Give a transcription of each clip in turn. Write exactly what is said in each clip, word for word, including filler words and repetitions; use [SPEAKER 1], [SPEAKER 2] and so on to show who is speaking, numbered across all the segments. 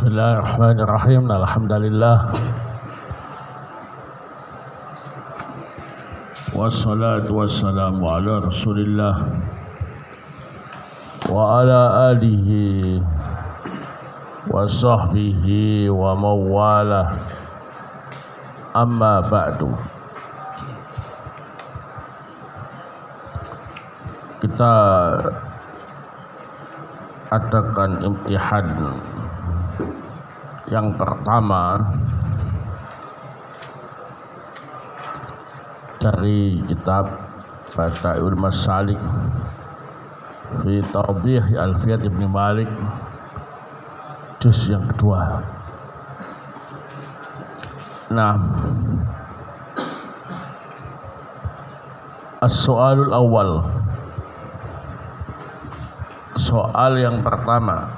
[SPEAKER 1] Bismillahirrahmanirrahim. Alhamdulillah. Wassalatu wassalamu ala Rasulillah wa ala alihi wa sahbihi wa mawalah. Amma ba'du. Kita adakan imtihan yang pertama dari kitab Bada'iul Masalik fi Tawbih Alfiyat Ibn Malik, juz yang kedua. Nah, as-soalul awal, soal yang pertama,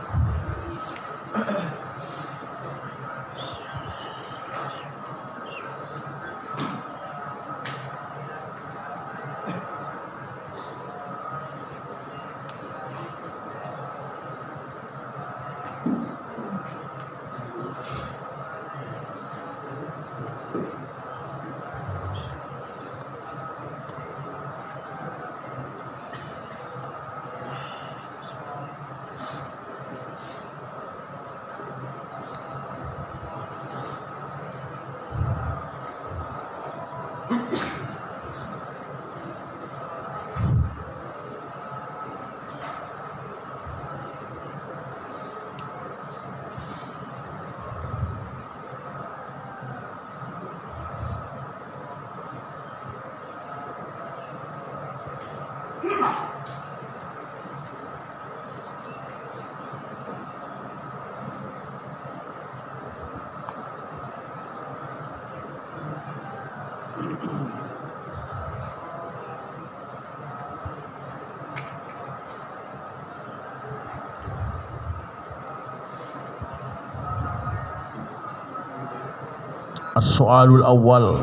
[SPEAKER 1] as-soalul awal,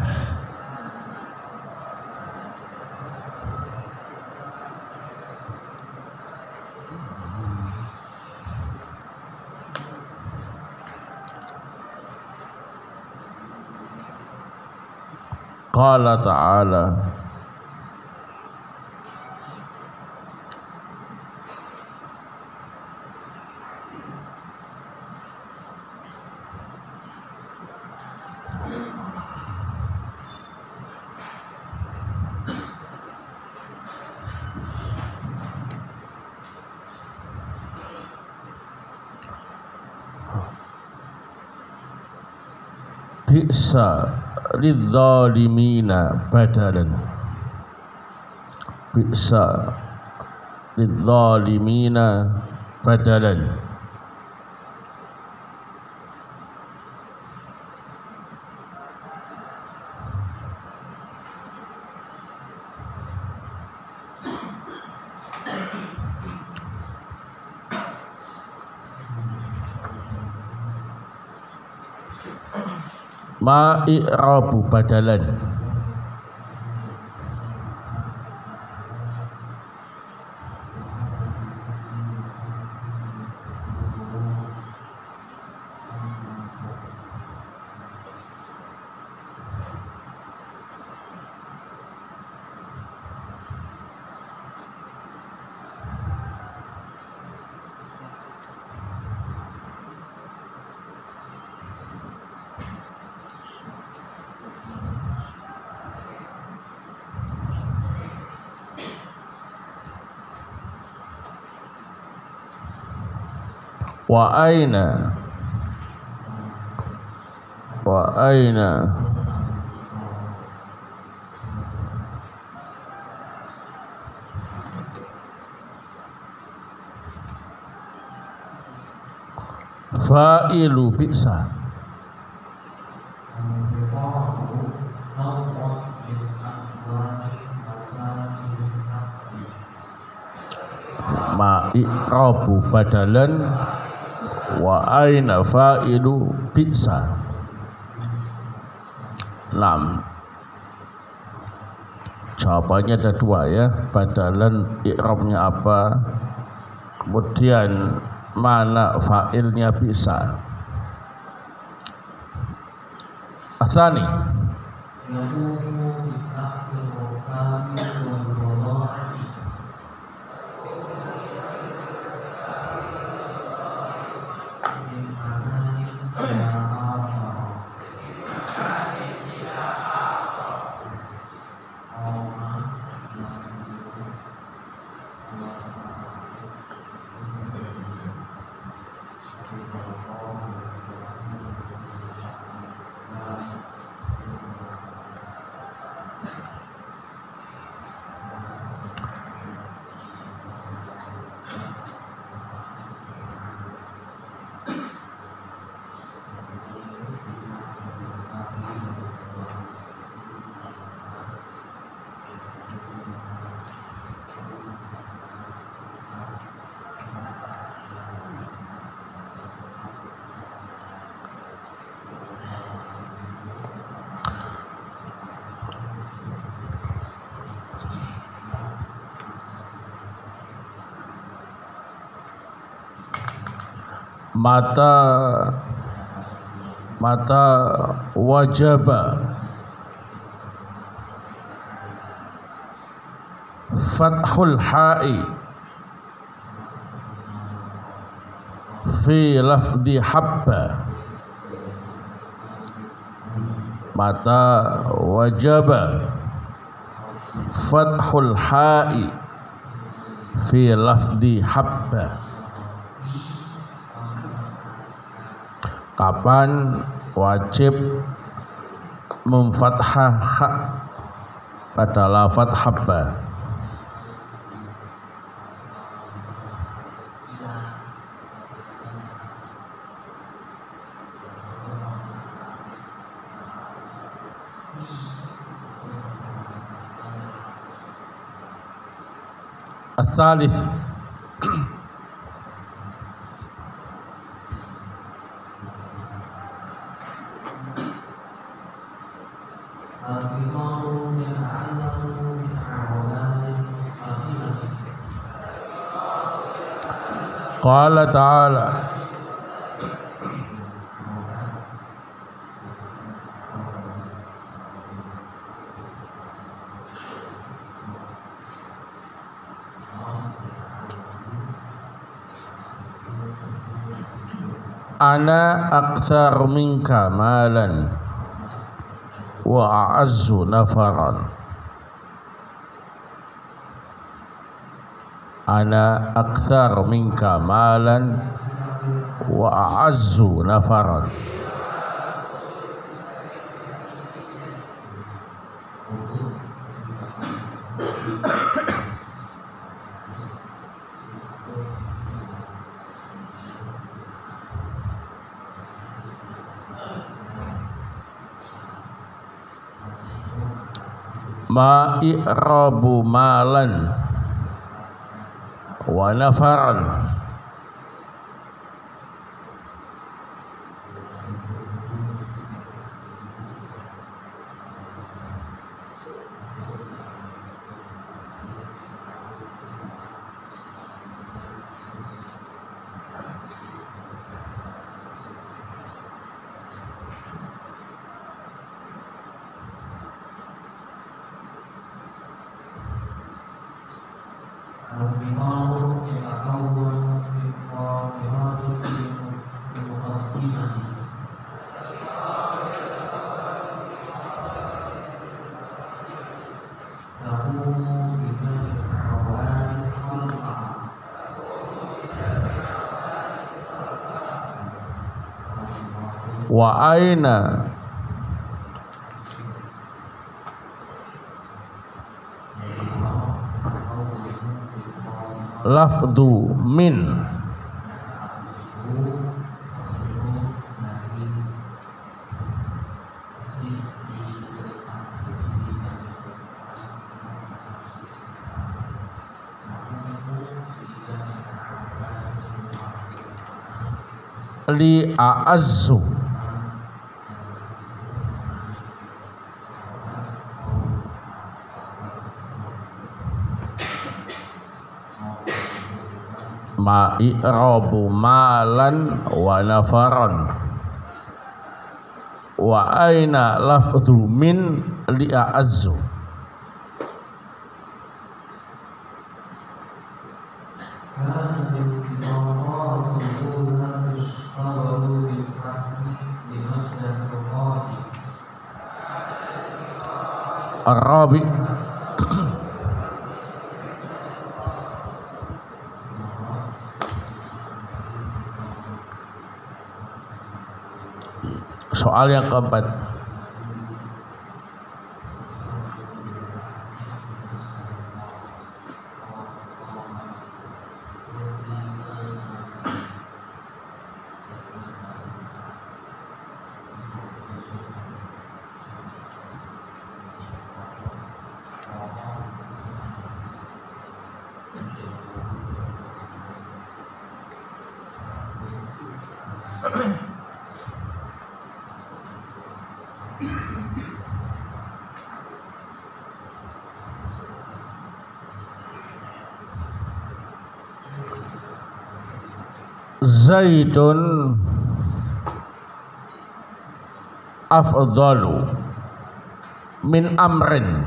[SPEAKER 1] qala ta'ala bi'sa lidzalimina badalan, bi'sa lidzalimina badalan. Ma i'rabu badalan, wa aina wa aina fa'ilu bi'sa, ma i'rabu badalan wa aina fa'ilu bi'sa. Nam, jawabannya ada dua ya, badalan i'rabnya apa, kemudian mana fa'ilnya bisa. Asani mata mata wajaba fathul ha'i fi lafdi habba, mata wajaba fathul ha'i fi lafdi habba. Kapan wajib memfathah ha pada lafaz habba? As-salis Qala ta'ala ana aktsar minka malan wa a'azzu nafaran. Ana aktsar minka malan wa a'azzu nafaran. Ma i'rabu malan wa nafaran. Wa aina lafdu min li a'azzu ma i'rabu malan wa nafaran wa aina lafdhu min li'a'azzu. Ar-rabi soal yang keempat. Zaidun afdalu min amrin.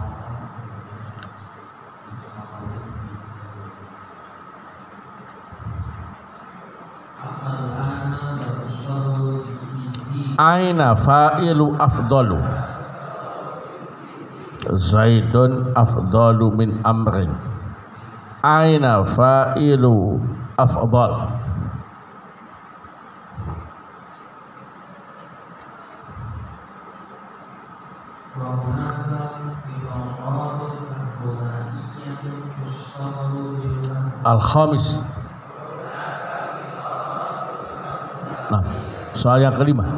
[SPEAKER 1] Aina fa'ilu afdalu. Zaidun afdalu min amrin. Aina fa'ilu afdal. Al-khamis. Nah, soal yang kelima.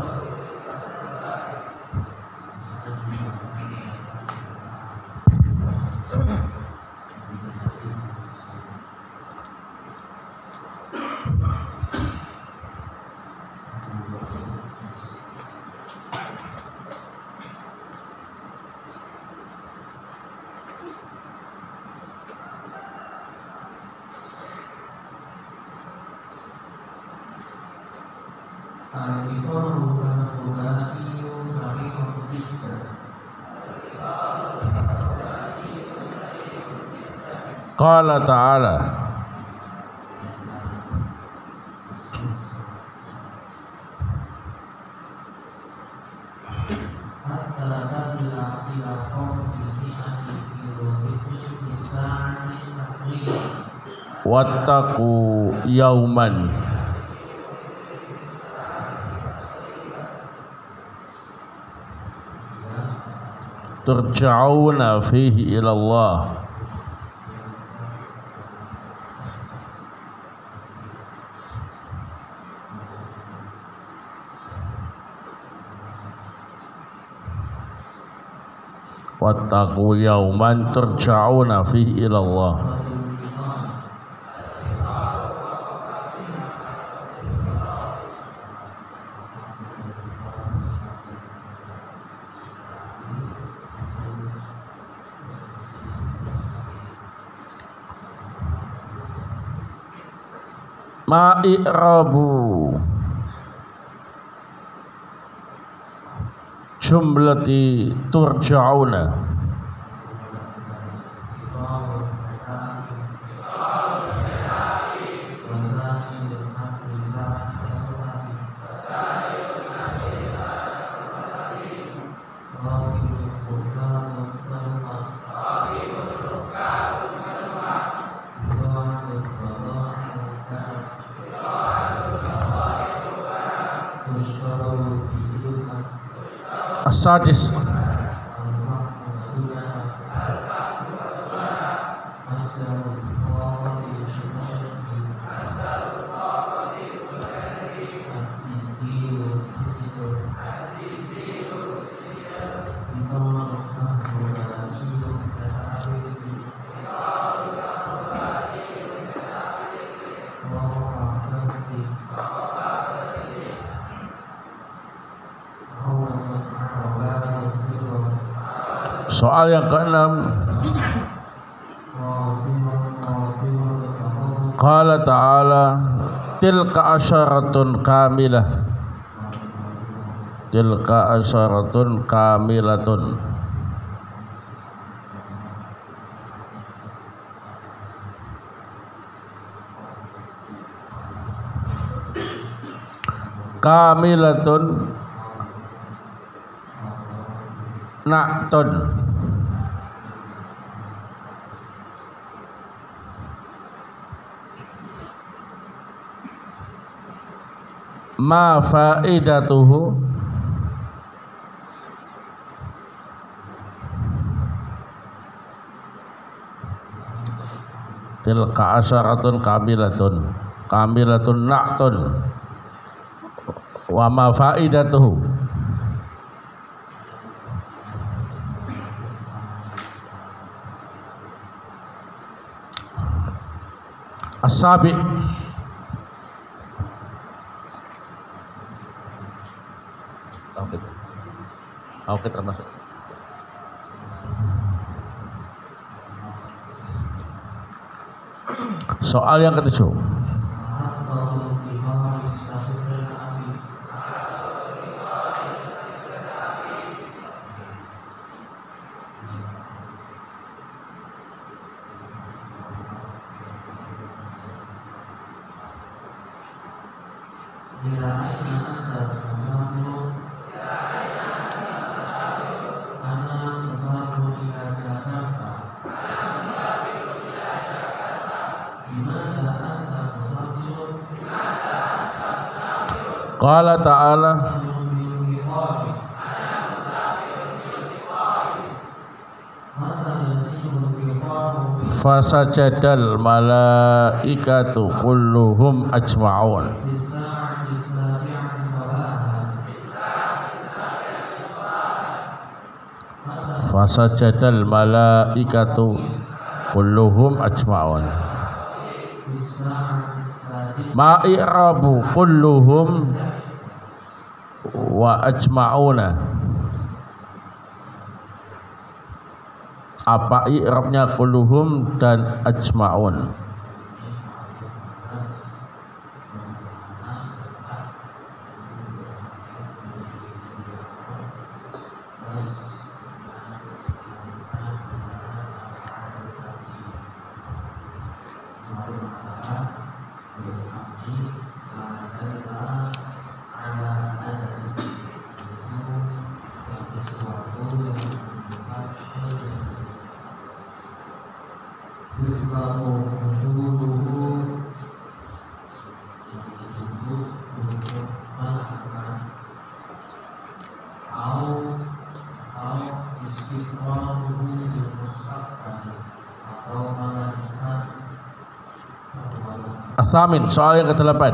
[SPEAKER 1] Qala ta'ala wattaqu yauman turja'una fihi ila Allah wattaqu yauman turja'una fihi ila Allah. Ma i'rabu jumlati turja'una. As-sadis soal yang keenam. Qala ta'ala tilka asyaratun kamilah. Tilka asyaratun kamilatun. Kamilatun na'tun. Ma faidatuhu tilka asyaratun kamilatun. Kamilatun na'tun. Wa ma faidatuhu as-sabi oke oke termasuk soal yang ketujuh. Qala ta'ala fasajadal malaikatu kulluhum ajma'un. Fasajadal malaikatu kulluhum ajma'un. Ma i'rabu kulluhum wa ajma'una. Apa i'rabnya kulluhum dan ajma'un? Asamin, soal yang kedelapan.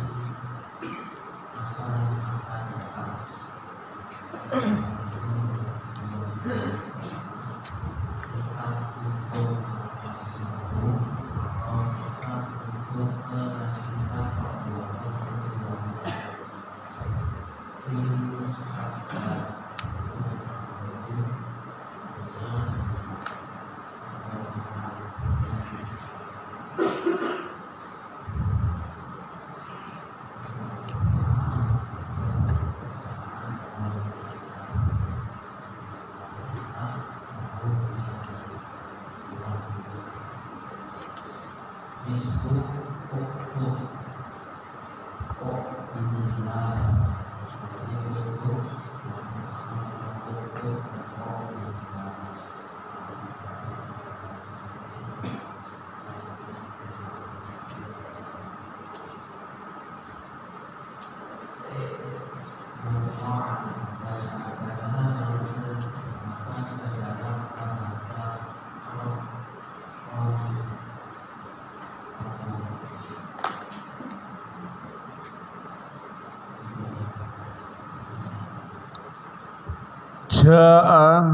[SPEAKER 1] Ja'a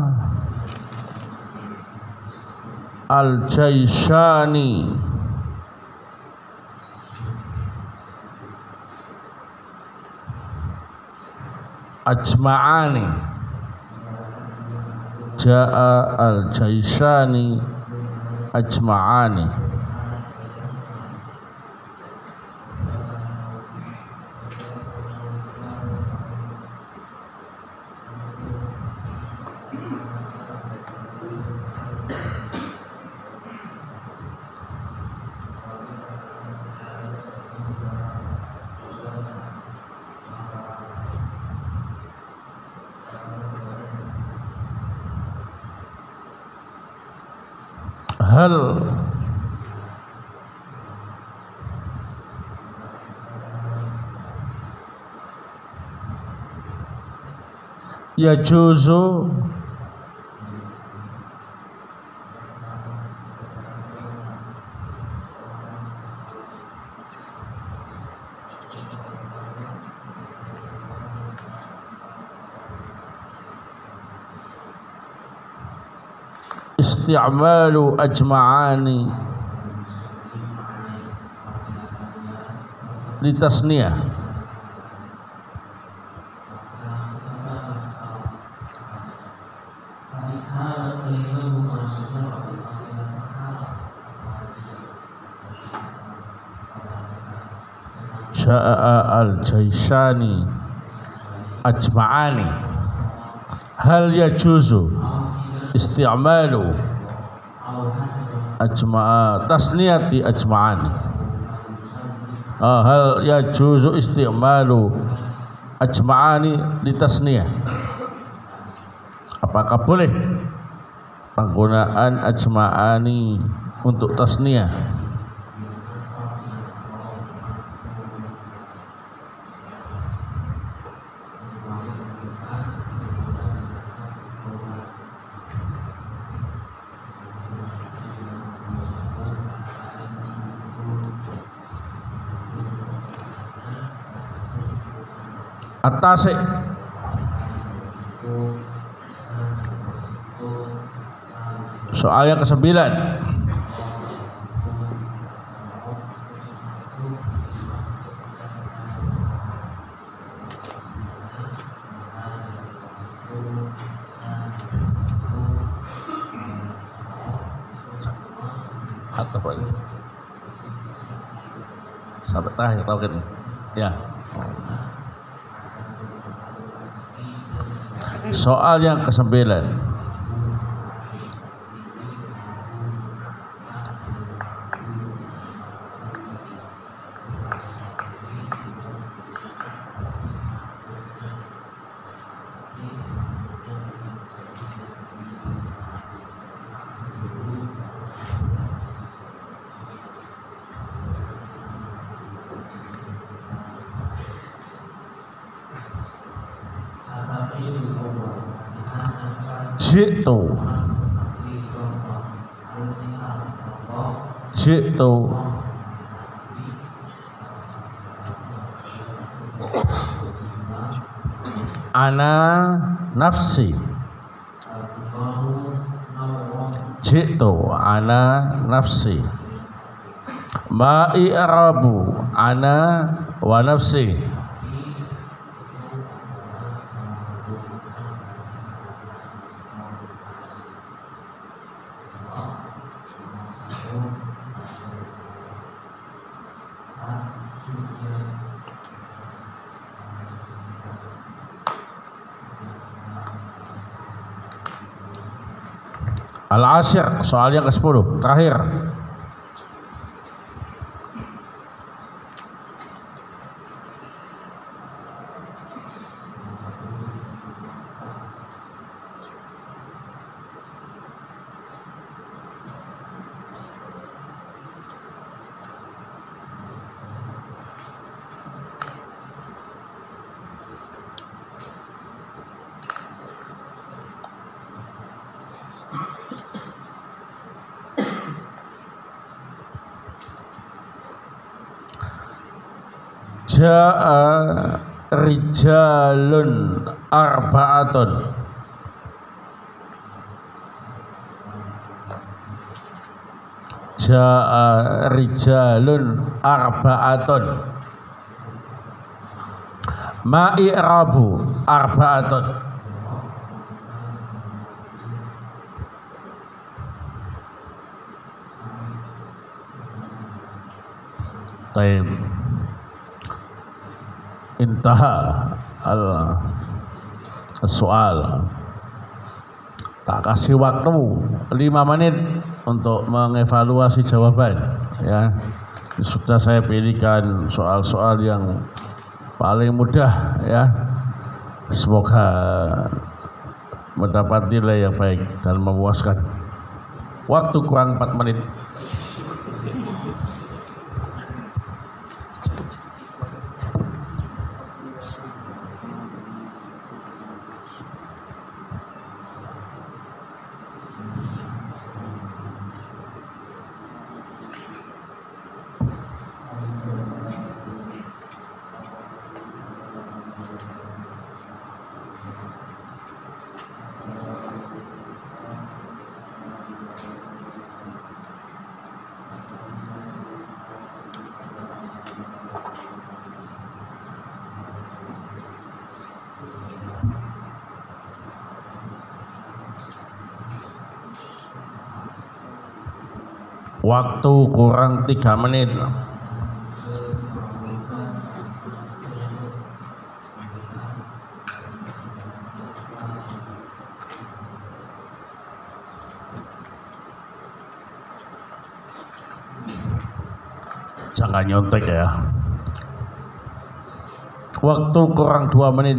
[SPEAKER 1] al-Jaishani ajma'ani. Ja'a al-Jaishani ajma'ani. hal yajuzu isti'malu ajma'ani litasniyah sya'a al-jaisani ajma'ani hal yajuzu isti'malu ajma'a tasniyati ajma'ani ah, hal yajuzu isti'malu ajma'ani di tasniyah, apakah boleh penggunaan ajma'ani untuk tasniyah? At-Tasi' soal yang kesembilan. Atau apa ini? Sampai terakhir tahu kan? Ya. Soal yang kesembilan. Jitu Jitu Ana nafsi Jitu ana nafsi Ma i'rabu ana wa nafsi. Al-Ashir, soal yang kesepuluh, terakhir. Ja'a rijalun arba'atun Ja'a rijalun arba'atun Ma i'rabu arba'atun. Taib intaha al-soal. Tak kasih waktu lima menit untuk mengevaluasi jawaban, ya. Sudah saya pilihkan soal-soal yang paling mudah, ya. Semoga mendapat nilai yang baik dan memuaskan. Waktu kurang empat menit. Waktu kurang tiga menit. Jangan nyontek ya. Waktu kurang dua menit.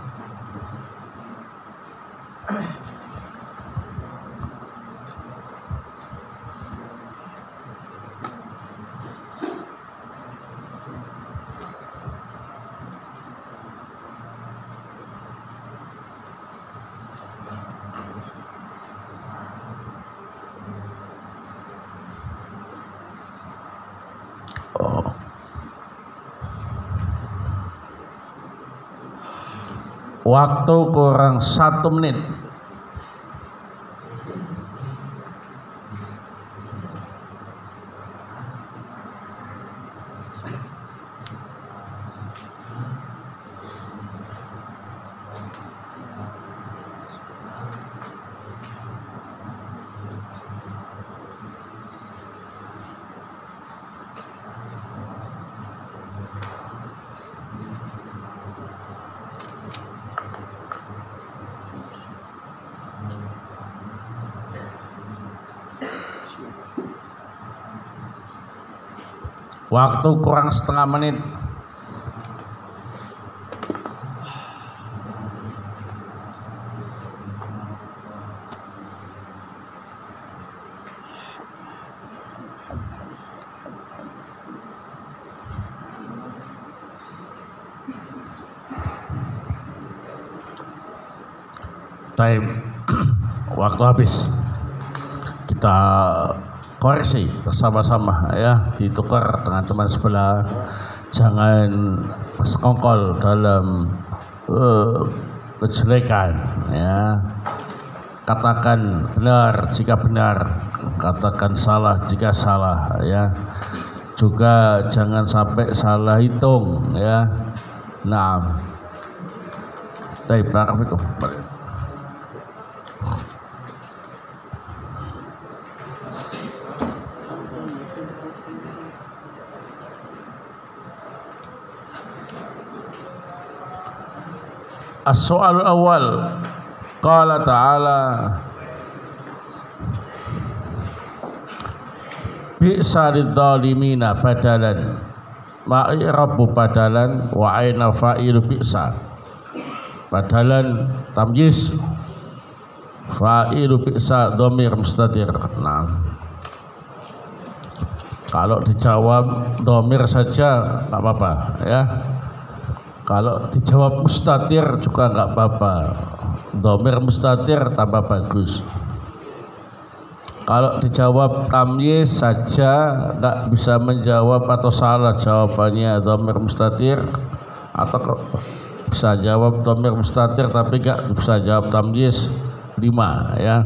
[SPEAKER 1] Oh. Waktu kurang satu menit. Waktu kurang setengah menit. Time. Waktu habis. Kita koreksi bersama-sama ya, ditukar dengan teman sebelah. Jangan bersekongkol dalam uh, kejelekan ya. Katakan benar jika benar, katakan salah jika salah ya. Juga jangan sampai salah hitung ya. Nah, baik, barakallahu fikum. As-soal awal, qala ta'ala bi'sa lidzalimina badalan, ma'irabu badalan wa aina fa'ilu bi'sa. Badalan tamyiz, fa'ilu bi'sa dhamir mustatir. Nah, kalau dijawab dhamir saja enggak apa-apa ya. Kalau dijawab mustatir juga nggak apa-apa. Dhamir mustatir tambah bagus. Kalau dijawab tamyiz saja nggak bisa menjawab atau salah jawabannya dhamir mustatir, atau bisa jawab dhamir mustatir tapi nggak bisa jawab tamyiz, lima ya.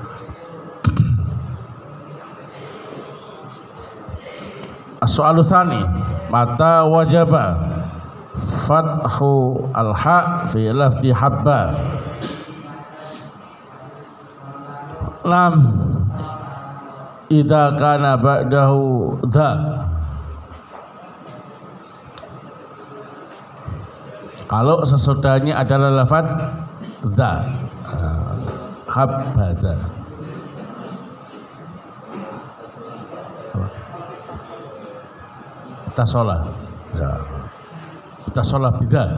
[SPEAKER 1] As-soalu tsani, mata wajaba fathu al-ha fi lafzi habba? Lam idza kana ba'dahu dha. Kalau sesudahnya adalah lafaz dha, habba. Kita sholat ya. Kita sholat bidah.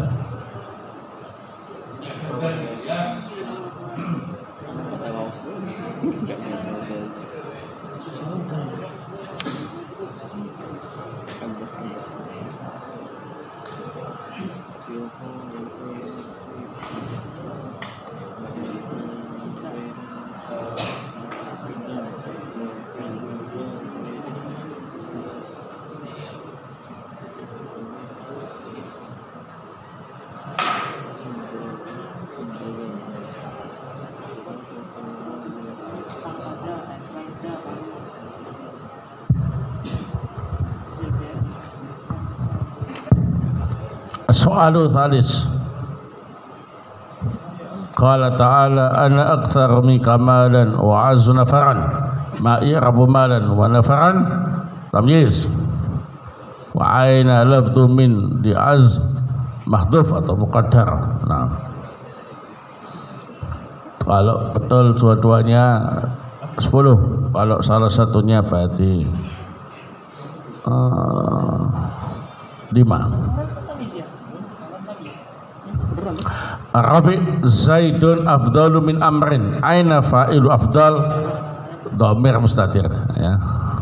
[SPEAKER 1] Soalu thalis. Qala ta'ala ana aktsar minka malan wa azzu nafaran ma i'rabu malan wa nafaran tamyiz wa aina lafdhu min di az mahdhuf atau muqaddar. Nah, kalau betul dua-duanya sepuluh, kalau salah satunya berarti uh, lima. Rabi Zaidun afdalu min amrin. Aina fa'ilu afdal? Dhamir mustatir, ya.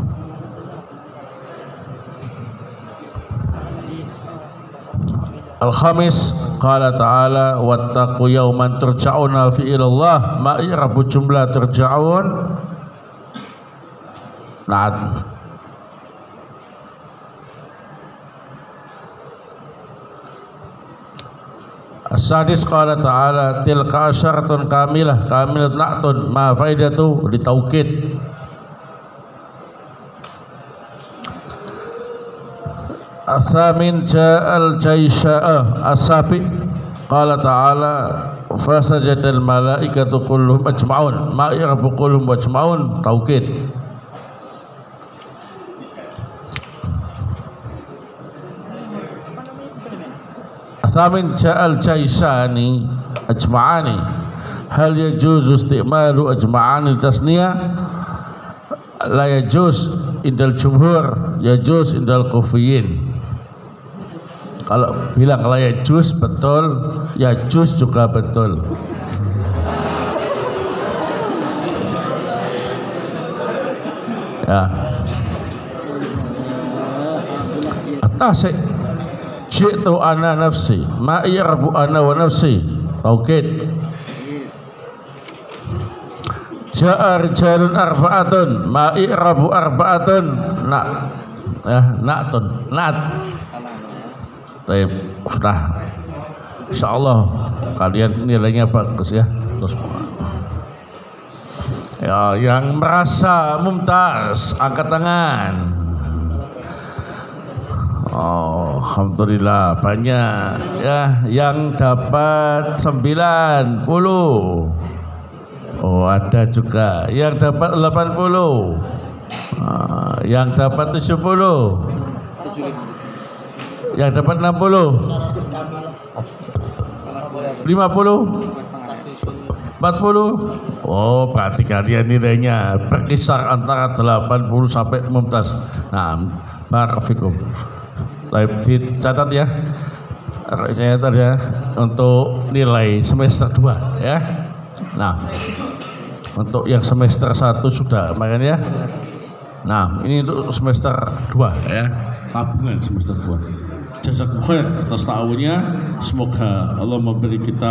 [SPEAKER 1] Al-khamis qala ta'ala wattaqu yawman turja'una fi ilallah ma i'rabu jumlah turja'un na'at. As-sadis qala ta'ala tilka asyaratun kamilah kamilat na'tun ma faidatu ditaukid. As-samin ja'al jaysa'ah as-sabi qala ta'ala fasajadal malaikatu kulluhum ajma'un ma i'rabu kulluhum ajma'un taukid. Thamin ja'al jaisani ajma'ani hal yajuzu isti'malu ajma'ani tasniyah la yajuz indal jumhur yajuz indal kufiyin. Kalau bilang la yajuz betul, yajuz juga betul. Ya atasik jitu ana nafsi ma i'rabu ana wa nafsi taukid. Ja'a rijalun arba'atun ma i'rabu arba'atun na eh na'tun na'at. Baik, sudah. Insyaallah kalian nilainya bagus ya. Terus ya, yang merasa mumtaz angkat tangan. Oh, alhamdulillah banyak ya yang dapat sembilan puluh. Oh, ada juga yang dapat delapan puluh. Ah, yang dapat tujuh puluh. Yang dapat enam puluh. lima puluh. empat puluh. Oh, berarti kalian nilainya berkisar antara delapan puluh sampai mumtaz. Nah, barakallahu. Baik, dicatat ya. Saya catat ya untuk nilai semester dua ya. Nah, untuk yang semester satu sudah makanya. Nah, ini untuk semester dua ya. Tabungan semester dua. Jazakumullah khair atas ta'awunnya. Semoga Allah memberi kita